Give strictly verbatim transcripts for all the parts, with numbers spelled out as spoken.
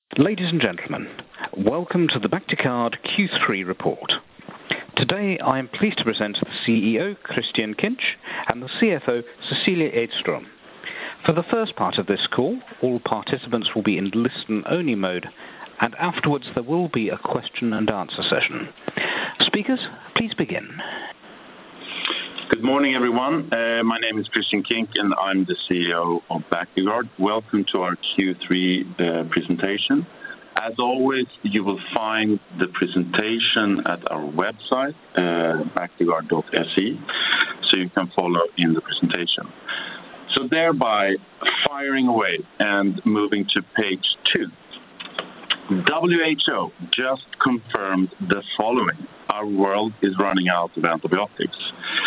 Ladies and gentlemen, welcome to the Bactiguard Q three report. Today I am pleased to present the C E O, Christian Kinch, and the C F O, Cecilia Edström. For the first part of this call, all participants will be in listen-only mode, and afterwards there will be a question and answer session. Speakers, please begin. Good morning, everyone. Uh, my name is Christian Kinch, and I'm the C E O of Bactiguard. Welcome to our Q three uh, presentation. As always, you will find the presentation at our website, uh, bactiguard dot s e, so you can follow in the presentation. So thereby, firing away and moving to page two. W H O just confirmed the following. Our world is running out of antibiotics.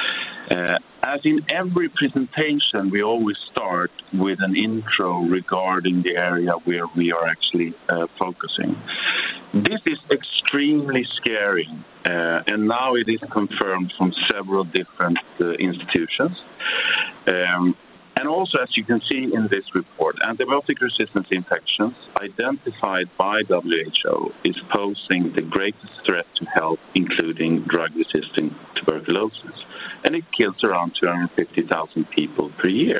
Uh, as in every presentation, we always start with an intro regarding the area where we are actually uh, focusing. This is extremely scary, uh, and now it is confirmed from several different uh, institutions. Um, And also, as you can see in this report, antibiotic resistance infections identified by W H O is posing the greatest threat to health, including drug-resistant tuberculosis. And it kills around two hundred fifty thousand people per year.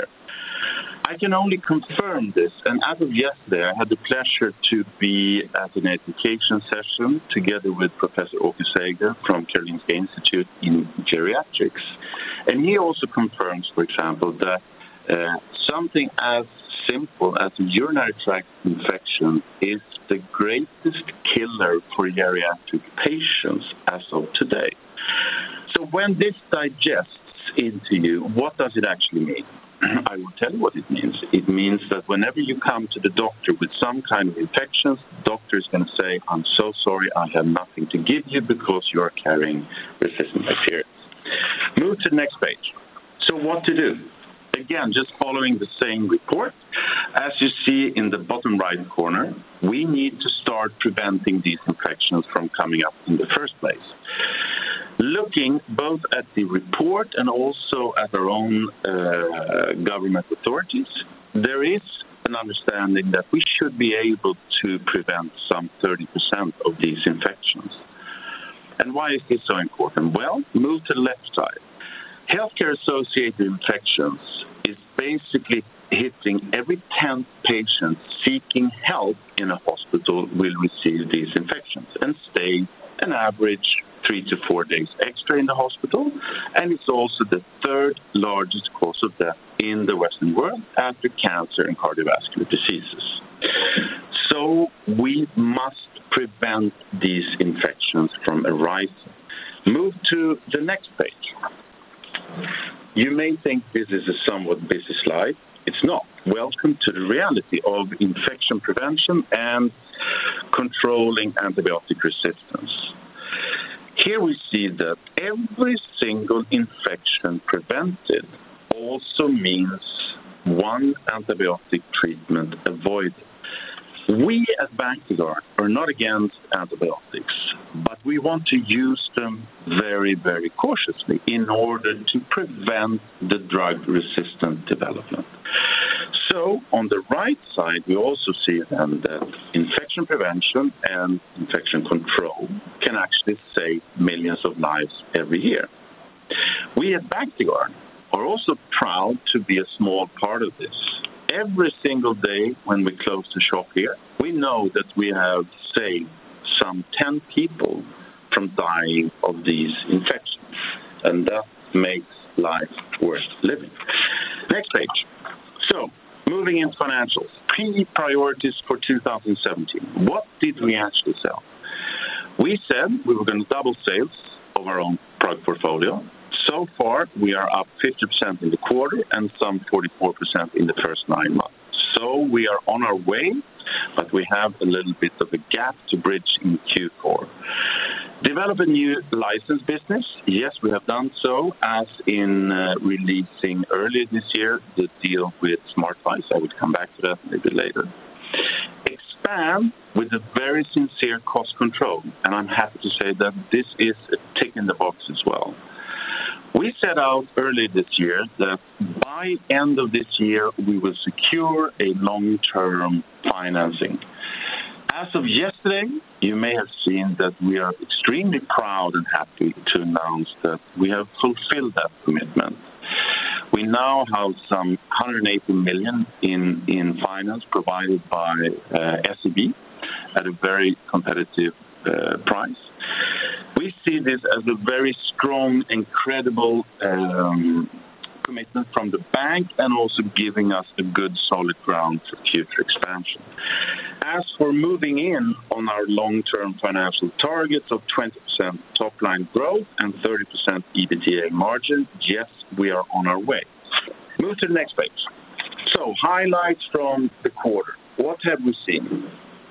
I can only confirm this, and as of yesterday, I had the pleasure to be at an education session together with Professor Åke Seger from Karolinska Institute in Geriatrics. And he also confirms, for example, that Uh, something as simple as a urinary tract infection is the greatest killer for geriatric patients as of today. So when this digests into you, what does it actually mean? I will tell you what it means. It means that whenever you come to the doctor with some kind of infections, the doctor is going to say, I'm so sorry, I have nothing to give you because you are carrying resistant bacteria. Move to the next page. So what to do? Again, just following the same report, as you see in the bottom right corner, we need to start preventing these infections from coming up in the first place. Looking both at the report and also at our own uh, government authorities, there is an understanding that we should be able to prevent some thirty percent of these infections. And why is this so important? Well, move to the left side. Healthcare-associated infections is basically hitting every tenth patient seeking help in a hospital will receive these infections and stay an average three to four days extra in the hospital. And it's also the third largest cause of death in the Western world after cancer and cardiovascular diseases. So we must prevent these infections from arising. Move to the next page. You may think this is a somewhat busy slide. It's not. Welcome to the reality of infection prevention and controlling antibiotic resistance. Here we see that every single infection prevented also means one antibiotic treatment avoided. We at Bactiguard are not against antibiotics, but we want to use them very, very cautiously in order to prevent the drug-resistant development. So on the right side, we also see then that infection prevention and infection control can actually save millions of lives every year. We at Bactiguard are also proud to be a small part of this. Every single day when we close the shop here, we know that we have saved some ten people from dying of these infections, and that makes life worth living. Next page. So, moving into financials. Key priorities for two thousand seventeen. What did we actually sell? We said we were going to double sales of our own product portfolio. So far, we are up fifty percent in the quarter and some forty-four percent in the first nine months. So we are on our way, but we have a little bit of a gap to bridge in Q four. Develop a new license business. Yes, we have done so, as in uh, releasing earlier this year the deal with SmartVice. I will come back to that a little bit later. Expand with a very sincere cost control, and I'm happy to say that this is a tick in the box as well. We set out early this year that by end of this year, we will secure a long-term financing. As of yesterday, you may have seen that we are extremely proud and happy to announce that we have fulfilled that commitment. We now have some one hundred eighty million in, in finance provided by uh, S E B at a very competitive uh, price. We see this as a very strong and credible um, commitment from the bank, and also giving us a good solid ground for future expansion. As for moving in on our long-term financial targets of twenty percent top-line growth and thirty percent EBITDA margin, yes, we are on our way. Move to the next page. So, highlights from the quarter. What have we seen?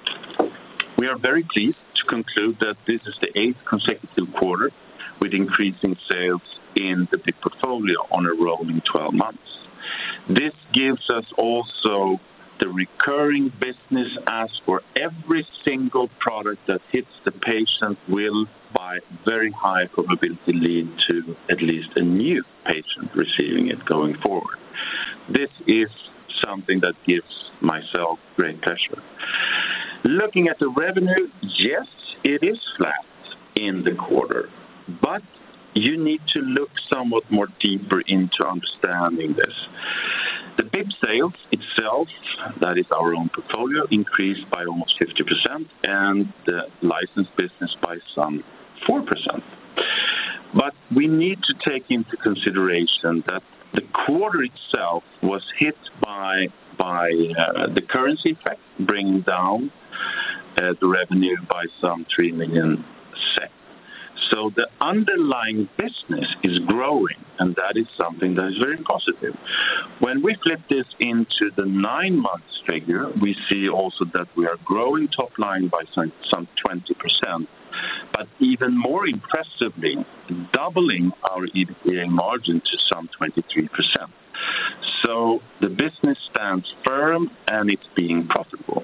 We are very pleased to conclude that this is the eighth consecutive quarter with increasing sales in the big portfolio on a rolling twelve months. This gives us also the recurring business, as for every single product that hits the patient will, by very high probability, lead to at least a new patient receiving it going forward. This is something that gives myself great pleasure. Looking at the revenue, yes, it is flat in the quarter, but you need to look somewhat more deeper into understanding this. The B I P sales itself, that is our own portfolio, increased by almost fifty percent, and the licensed business by some four percent. But we need to take into consideration that the quarter itself was hit by, by uh, the currency effect, bringing down uh, the revenue by some three million SEK. So the underlying business is growing, and that is something that is very positive. When we flip this into the nine months figure, we see also that we are growing top line by some, some twenty percent, but even more impressively, doubling our EBITDA margin to some twenty-three percent. So the business stands firm, and it's being profitable.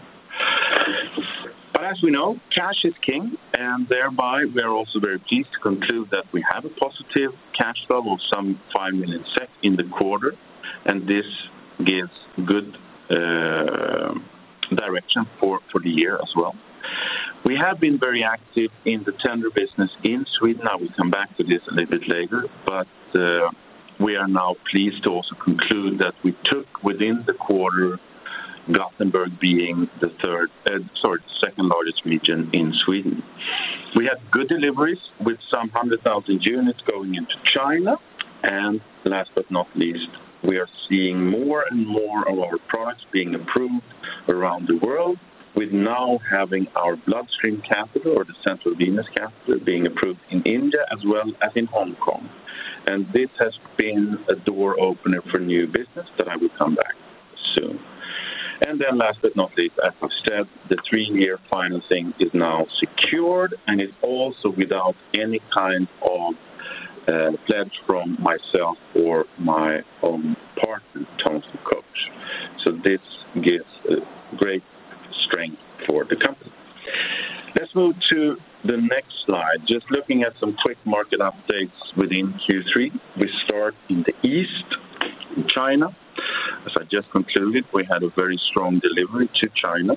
But as we know, cash is king, and thereby we are also very pleased to conclude that we have a positive cash flow of some five million SEK in the quarter, and this gives good uh, direction for, for the year as well. We have been very active in the tender business in Sweden. I will come back to this a little bit later, but uh, we are now pleased to also conclude that we took within the quarter Gothenburg being the third, uh, sorry, second largest region in Sweden. We had good deliveries with some one hundred thousand units going into China, and last but not least, we are seeing more and more of our products being approved around the world, with now having our bloodstream catheter, or the central venous catheter, being approved in India as well as in Hong Kong. And this has been a door opener for new business that I will come back soon. And then last but not least, as I've said, the three-year financing is now secured, and it's also without any kind of uh, pledge from myself or my own partner, Thomson Coach. So this gives a great strength for the company. Let's move to the next slide. Just looking at some quick market updates within Q three. We start in the east, in China. As I just concluded, we had a very strong delivery to China.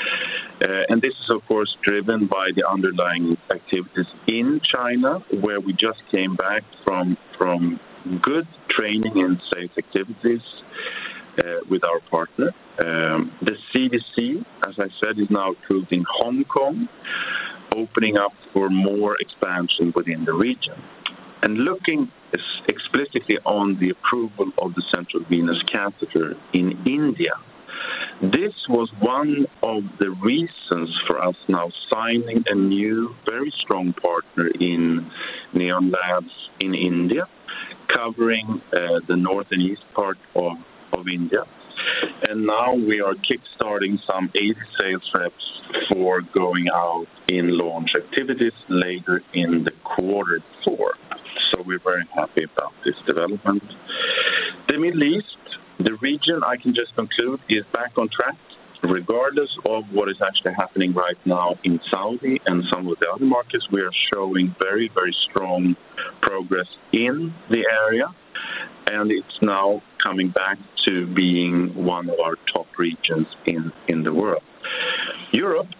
Uh, and this is, of course, driven by the underlying activities in China, where we just came back from, from good training and sales activities uh, with our partner. Um, the C D C, as I said, is now approved in Hong Kong, opening up for more expansion within the region. And looking explicitly on the approval of the central venous catheter in India, this was one of the reasons for us now signing a new, very strong partner in Neon Labs in India, covering uh, the north and east part of, of India. And now we are kickstarting some eighty sales reps for going out in launch activities later in the quarter four. So we're very happy about this development. The Middle East, the region, I can just conclude, is back on track, regardless of what is actually happening right now in Saudi and some of the other markets. We are showing very, very strong progress in the area, and it's now coming back to being one of our top regions in, in the world. Europe,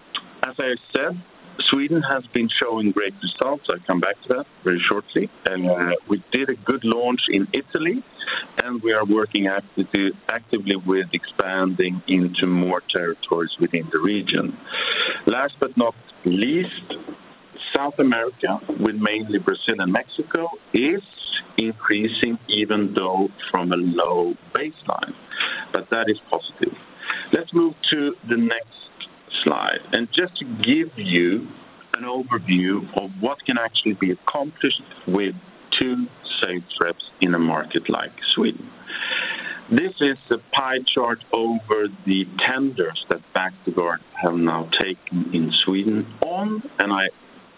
As I said, Sweden has been showing great results. I'll come back to that very shortly. And uh, we did a good launch in Italy, and we are working actively, actively with expanding into more territories within the region. Last but not least, South America, with mainly Brazil and Mexico, is increasing even though from a low baseline. But that is positive. Let's move to the next slide. And just to give you an overview of what can actually be accomplished with two sales reps in a market like Sweden. This is a pie chart over the tenders that Bactiguard have now taken in Sweden on, and I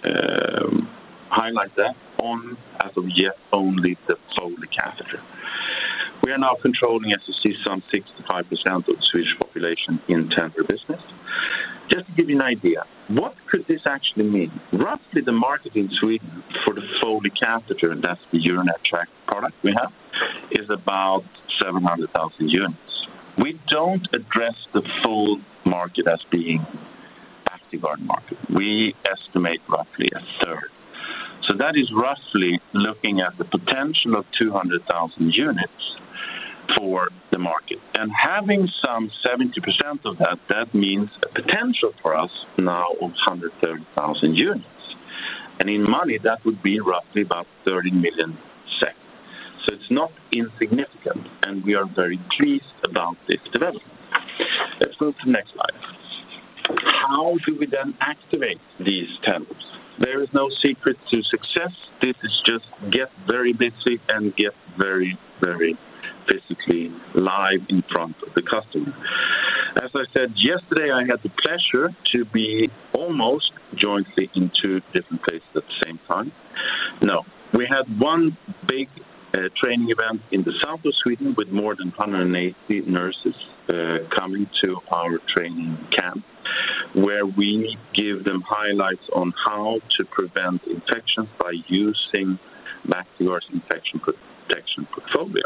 um, highlight that, on as of yet only the Foley catheter. We are now controlling, as you see, some sixty-five percent of the Swedish population in tender business. Just to give you an idea, what could this actually mean? Roughly the market in Sweden for the Foley catheter, and that's the urinary tract product we have, is about seven hundred thousand units. We don't address the full market as being Bactiguard market. We estimate roughly a third. So that is roughly looking at the potential of two hundred thousand units for the market. And having some seventy percent of that, that means a potential for us now of one hundred thirty thousand units. And in money, that would be roughly about thirty million SEK. So it's not insignificant, and we are very pleased about this development. Let's move to the next slide. How do we then activate these tenders? There is no secret to success. This is just get very busy and get very, very physically live in front of the customer. As I said yesterday, I had the pleasure to be almost jointly in two different places at the same time. No, we had one big uh, training event in the south of Sweden with more than one hundred eighty nurses uh, coming to our training camp, where we give them highlights on how to prevent infections by using Bactiguard's infection protection portfolio.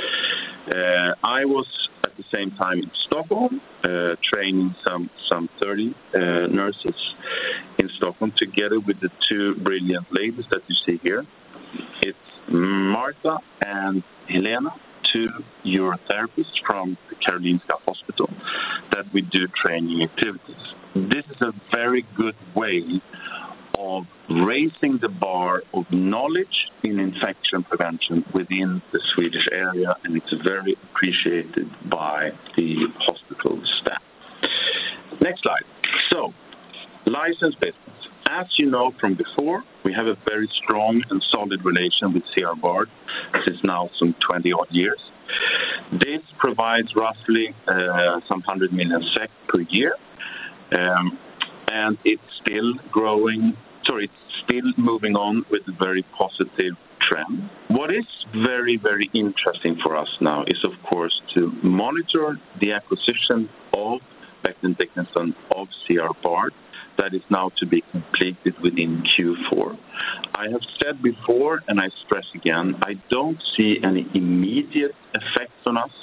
Uh, I was at the same time in Stockholm, uh, training some some thirty uh, nurses in Stockholm, together with the two brilliant ladies that you see here. It's Martha and Helena, two urotherapists from the Karolinska Hospital, that we do training activities. This is a very good way of raising the bar of knowledge in infection prevention within the Swedish area, and it's very appreciated by the hospital staff. Next slide. So, license business. As you know from before, we have a very strong and solid relation with C R Bard since now some twenty odd years. This provides roughly uh, some one hundred million SEK per year, um, and it's still growing. Sorry, it's still moving on with a very positive trend. What is very, very interesting for us now is, of course, to monitor the acquisition of Becton Dickinson of C R Bard. That is now to be completed within Q four. I have said before, and I stress again, I don't see any immediate effects on us,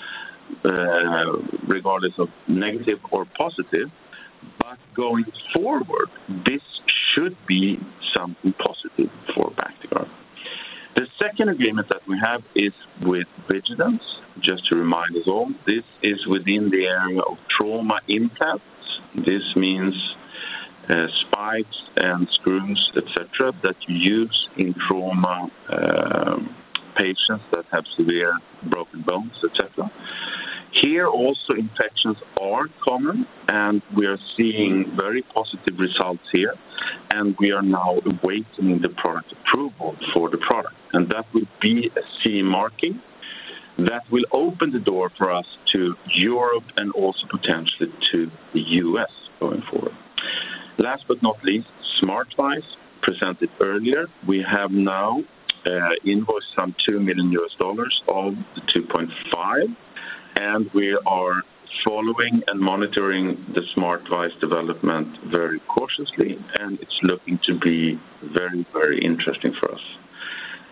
uh, regardless of negative or positive. But going forward, this should be something positive for Bactiguard. The second agreement that we have is with Vigilance. Just to remind us all, this is within the area of trauma implants. This means uh, spikes and screws, et cetera, that you use in trauma uh, patients that have severe broken bones, et cetera. Here also infections are common, and we are seeing very positive results here, and we are now awaiting the product approval for the product. And that will be a C E marking that will open the door for us to Europe and also potentially to the U S going forward. Last but not least, SmartVise, presented earlier. We have now uh, invoiced some two million U S dollars of the two point five. And we are following and monitoring the SmartVise development very cautiously, and it's looking to be very, very interesting for us.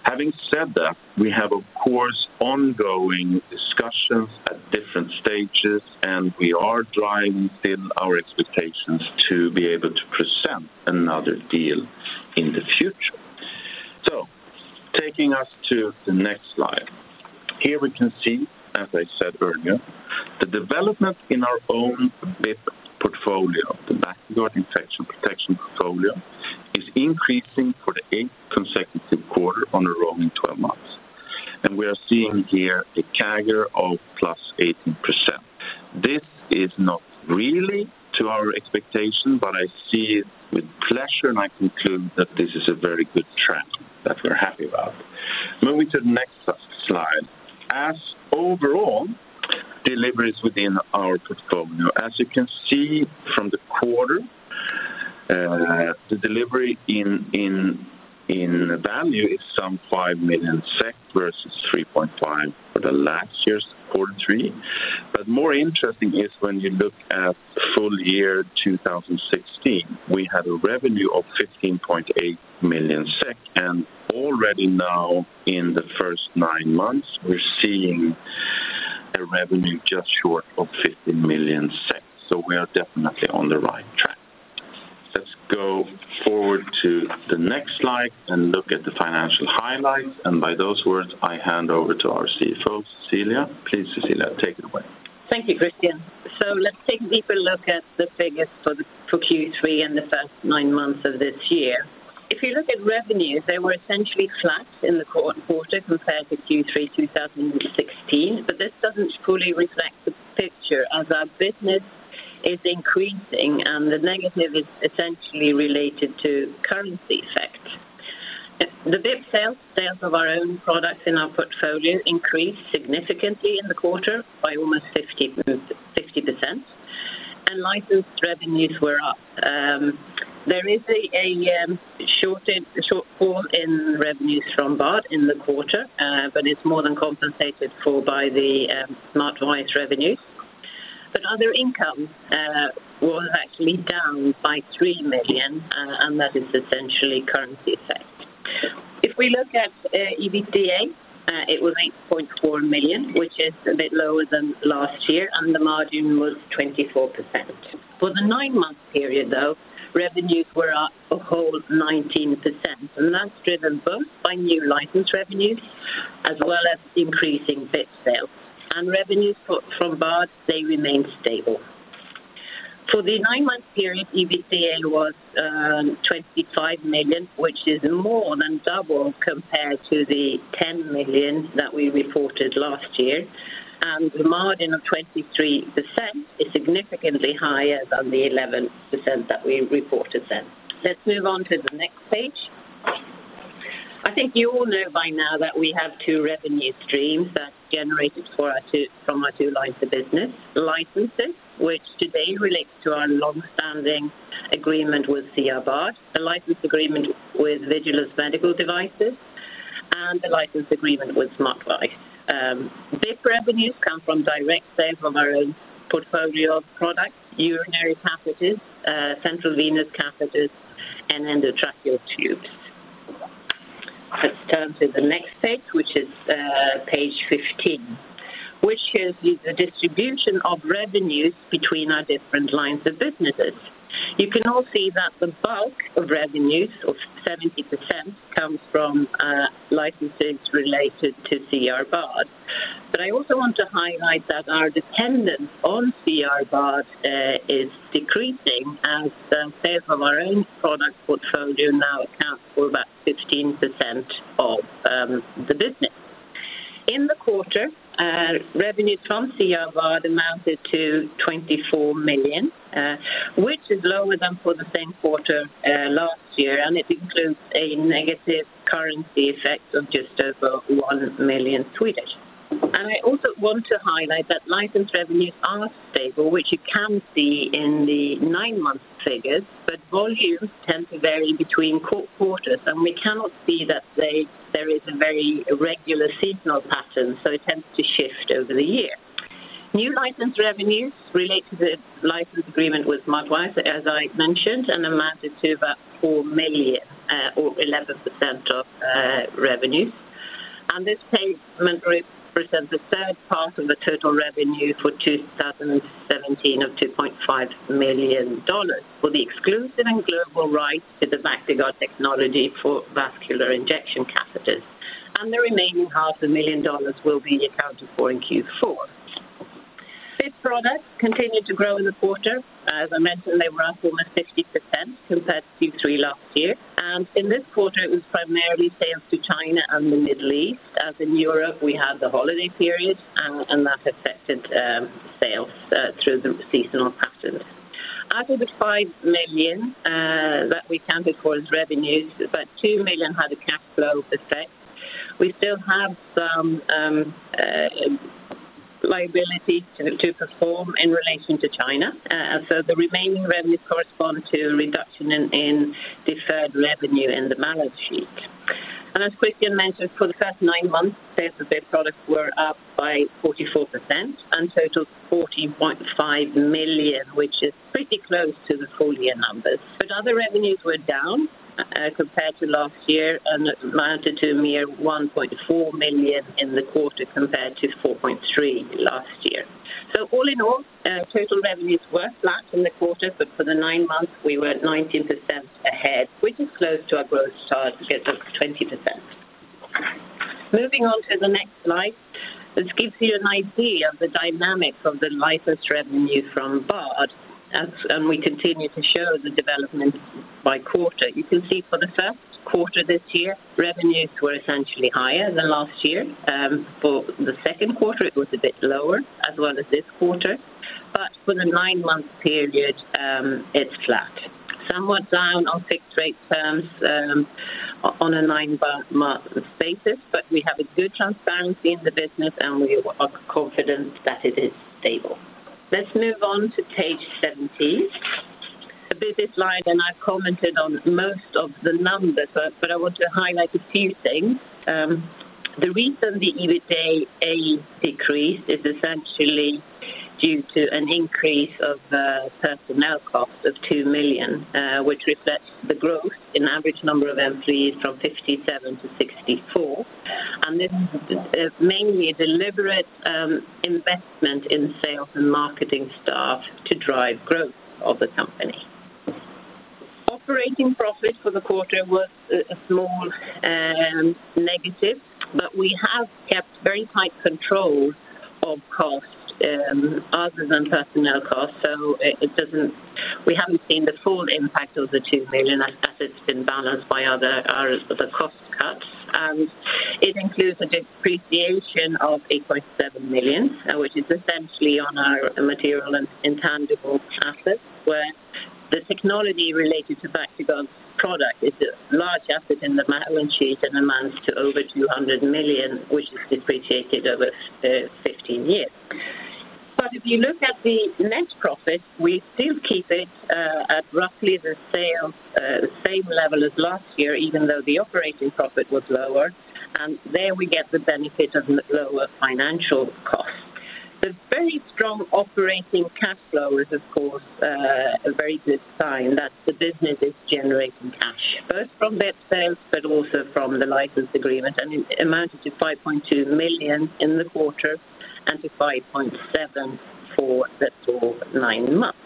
Having said that, we have, of course, ongoing discussions at different stages, and we are driving still our expectations to be able to present another deal in the future. So, taking us to the next slide. Here we can see, as I said earlier, the development in our own B I P portfolio, the Bactiguard Infection Protection portfolio, is increasing for the eighth consecutive quarter on a rolling twelve months. And we are seeing here a C A G R of plus eighteen percent. This is not really to our expectation, but I see it with pleasure, and I conclude that this is a very good trend that we're happy about. Moving to the next slide. As overall deliveries within our portfolio, as you can see from the quarter, uh, the delivery in in in value is some five million SEK versus three point five for the last year's quarter three. But more interesting is when you look at full year two thousand sixteen, we had a revenue of fifteen point eight million SEK, and already now in the first nine months, we're seeing a revenue just short of fifteen million SEK. So we are definitely on the right track. Let's go forward to the next slide and look at the financial highlights. And by those words, I hand over to our C F O, Cecilia. Please, Cecilia, take it away. Thank you, Christian. So let's take a deeper look at the figures for, the, for Q three and the first nine months of this year. If you look at revenues, they were essentially flat in the quarter compared to Q three two thousand sixteen, but this doesn't fully reflect the picture as our business is increasing, and the negative is essentially related to currency effect. The B I P sales, sales of our own products in our portfolio increased significantly in the quarter by almost fifty percent, and licensed revenues were up. Um, there is a, a um, shorted, shortfall in revenues from Bard in the quarter, uh, but it's more than compensated for by the um, Smart Voice revenues. But other income uh, was actually down by three million, uh, and that is essentially currency effect. If we look at uh, EBITDA, uh, it was eight point four million, which is a bit lower than last year, and the margin was twenty-four percent. For the nine-month period, though, revenues were up a whole nineteen percent, and that's driven both by new license revenues as well as increasing B I P sales. And revenues for, from Bard, they remain stable. For the nine-month period, EBITDA was um, twenty-five million, which is more than double compared to the ten million that we reported last year. And the margin of twenty-three percent is significantly higher than the eleven percent that we reported then. Let's move on to the next page. I think you all know by now that we have two revenue streams that generated for our two, from our two lines of business. Licenses, which today relates to our long-standing agreement with C R Bard, a license agreement with Vigilance Medical Devices, and the license agreement with Smart Voice. Um, B I P revenues come from direct sales of our own portfolio of products, urinary catheters, uh, central venous catheters, and endotracheal tubes. Let's turn to the next page, which is uh, page fifteen, which shows you the distribution of revenues between our different lines of businesses. You can all see that the bulk of revenues, of seventy percent, comes from uh, licenses related to C R Bard. But I also want to highlight that our dependence on C R Bard uh, is decreasing, as uh, sales of our own product portfolio now account for about fifteen percent of um, the business. In the quarter, uh, revenues from C R Bard amounted to twenty-four million, uh, which is lower than for the same quarter uh, last year, and it includes a negative currency effect of just over one million Swedish. And I also want to highlight that license revenues are stable, which you can see in the nine-month figures, but volumes tend to vary between quarters, and we cannot see that they, there is a very regular seasonal pattern, so it tends to shift over the year. New license revenues relate to the license agreement with Mudwise, as I mentioned, and amounted to about four million, uh, or eleven percent of uh, revenues. And this payment represents the third part of the total revenue for two thousand seventeen of two point five million dollars for the exclusive and global rights to the Bactiguard technology for vascular injection catheters. And the remaining half a million dollars will be accounted for in Q four. This product continued to grow in the quarter. As I mentioned, they were up almost fifty percent compared to Q three last year. And in this quarter, it was primarily sales to China and the Middle East. As in Europe, we had the holiday period, and, and that affected um, sales uh, through the seasonal patterns. Out of the five million uh, that we counted for as revenues, about two million had a cash flow effect. We still have some um, uh, liability to, to perform in relation to China. Uh, so the remaining revenues correspond to a reduction in, in deferred revenue in the balance sheet. And as Christian mentioned, for the first nine months, sales of their products were up by forty-four percent and totaled fourteen point five million, which is pretty close to the full year numbers. But other revenues were down Uh, compared to last year and amounted to a mere one point four million in the quarter compared to four point three last year. So all in all, uh, total revenues were flat in the quarter, but for the nine months we were nineteen percent ahead, which is close to our growth target of twenty percent. Moving on to the next slide, this gives you an idea of the dynamics of the license revenue from Bard. As, and we continue to show the development by quarter. You can see for the first quarter this year, revenues were essentially higher than last year. Um, for the second quarter, it was a bit lower, as well as this quarter. But for the nine-month period, um, it's flat. Somewhat down on fixed rate terms um, on a nine-month basis, but we have a good transparency in the business, and we are confident that it is stable. Let's move on to page seventeen. A busy slide, and I've commented on most of the numbers, but, but I want to highlight a few things. Um, the reason the EBITDA decreased is essentially due to an increase of uh, personnel cost of two million, uh, which reflects the growth in average number of employees from fifty-seven to sixty-four. And this is mainly a deliberate um, investment in sales and marketing staff to drive growth of the company. Operating profit for the quarter was a, a small um, negative, but we have kept very tight control of costs um, other than personnel costs, so it, it doesn't. We haven't seen the full impact of the two million as, as it's been balanced by other our, other cost cuts, and it includes a depreciation of eight point seven million, uh, which is essentially on our material and intangible assets, where the technology related to Bactiguard's product is a large asset in the balance sheet and amounts to over two hundred million, which is depreciated over uh, fifteen years. But if you look at the net profit, we still keep it uh, at roughly the sales, uh, same level as last year, even though the operating profit was lower. And there we get the benefit of lower financial costs. The very strong operating cash flow is, of course, uh, a very good sign that the business is generating cash, both from net sales but also from the license agreement, and it amounted to five point two million in the quarter and to five point seven for the full nine months.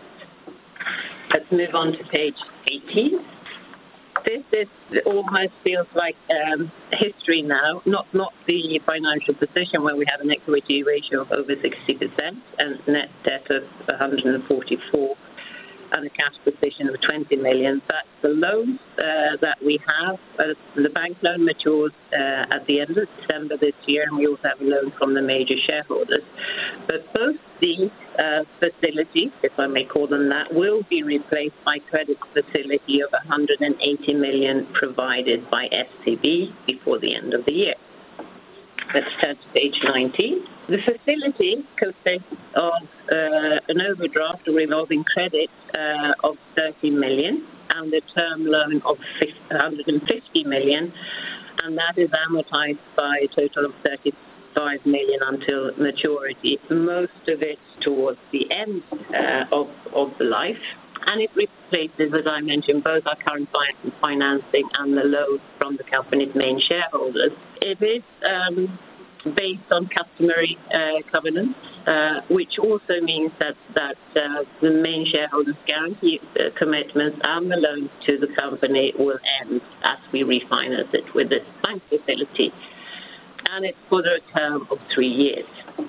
Let's move on to page eighteen. This is almost feels like um, history now, not not the financial position where we have an equity ratio of over sixty percent and net debt of one hundred forty-four and a cash position of twenty million. But the loans uh, that we have, uh, the bank loan matures uh, at the end of December this year, and we also have a loan from the major shareholders. But both these uh, facilities, if I may call them that, will be replaced by credit facility of one hundred eighty million provided by S T B before the end of the year. Let's turn to page nineteen. The facility consists of uh, an overdraft, a revolving credit uh, of thirty million, and a term loan of one hundred fifty million, and that is amortized by a total of thirty five million until maturity, most of it towards the end uh, of, of the life. And it replaces, as I mentioned, both our current fi- financing and the loan from the company's main shareholders. It is um, based on customary uh, covenants, uh, which also means that, that uh, the main shareholders' guarantee uh, commitments and the loan to the company will end as we refinance it with this bank facility. And it's for a term of three years.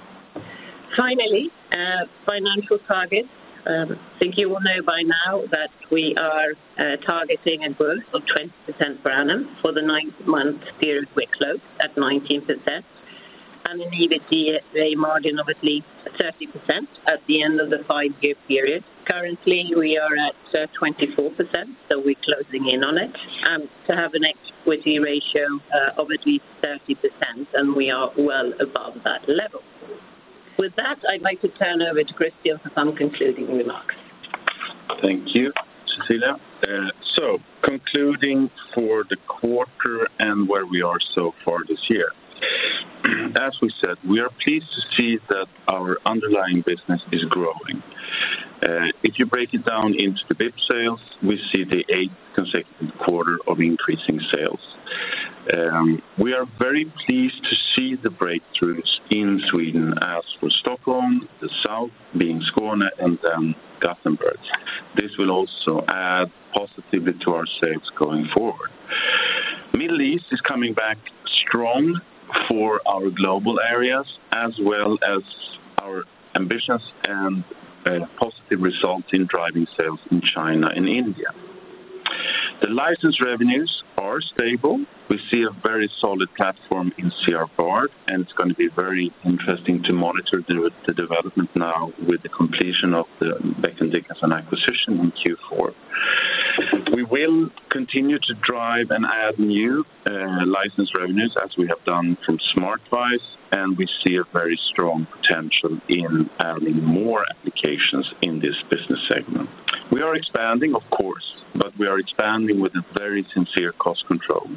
Finally, uh, financial targets. Um, I think you will know by now that we are uh, targeting a growth of twenty percent per annum for the nine-month period we're closed at nineteen percent, and an EBITDA margin of at least thirty percent at the end of the five-year period. Currently, we are at uh, twenty-four percent, so we're closing in on it, and to have an equity ratio uh, of at least thirty percent, and we are well above that level. With that, I'd like to turn over to Christian for some concluding remarks. Thank you, Cecilia. Uh, so, concluding for the quarter and where we are so far this year. As we said, we are pleased to see that our underlying business is growing. Uh, if you break it down into the B I P sales, we see the eighth consecutive quarter of increasing sales. Um, we are very pleased to see the breakthroughs in Sweden as for Stockholm, the south being Skåne, and then Gothenburg. This will also add positively to our sales going forward. Middle East is coming back strong for our global areas, as well as our ambitions and uh, positive results in driving sales in China and India. The license revenues are stable. We see a very solid platform in C R Bard, and it's going to be very interesting to monitor the, the development now with the completion of the Becton Dickinson acquisition in Q four. We will continue to drive and add new uh, license revenues as we have done from SmartWise, and we see a very strong potential in adding more applications in this business segment. We are expanding, of course, but we are expanding with a very sincere cost control.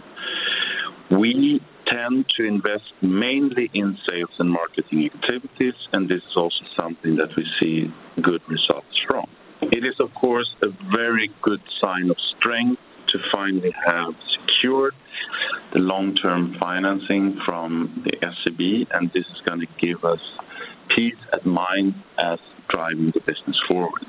We tend to invest mainly in sales and marketing activities, and this is also something that we see good results from. It is, of course, a very good sign of strength to finally have secured the long-term financing from the S E B, and this is going to give us peace of mind as driving the business forward.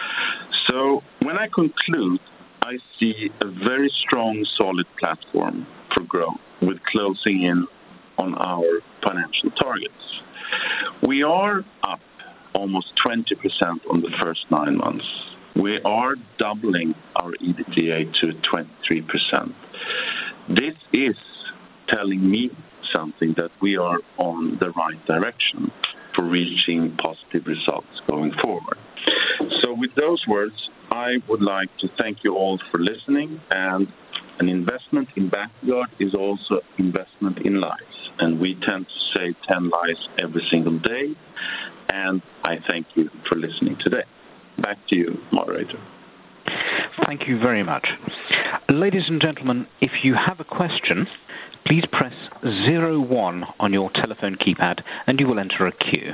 So when I conclude, I see a very strong, solid platform for growth with closing in on our financial targets. We are up almost twenty percent on the first nine months. We are doubling our EBITDA to twenty-three percent. This is telling me something that we are on the right direction for reaching positive results going forward. So with those words, I would like to thank you all for listening, and an investment in Bactiguard is also investment in lives, and we tend to save ten lives every single day, and I thank you for listening today. Back to you, moderator. Thank you very much. Ladies and gentlemen, if you have a question, please press zero one on your telephone keypad and you will enter a queue.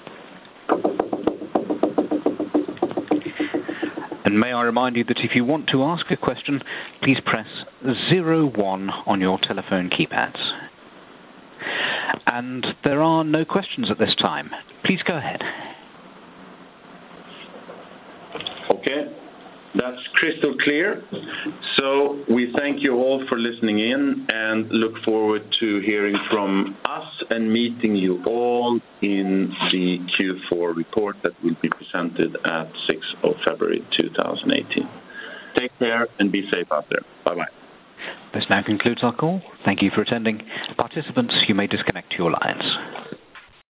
And may I remind you that if you want to ask a question, please press zero one on your telephone keypads. And there are no questions at this time. Please go ahead. Okay, that's crystal clear. So we thank you all for listening in and look forward to hearing from us and meeting you all in the Q four report that will be presented at sixth of February two thousand eighteen. Take care and be safe out there. Bye-bye. This now concludes our call. Thank you for attending. Participants, you may disconnect your lines.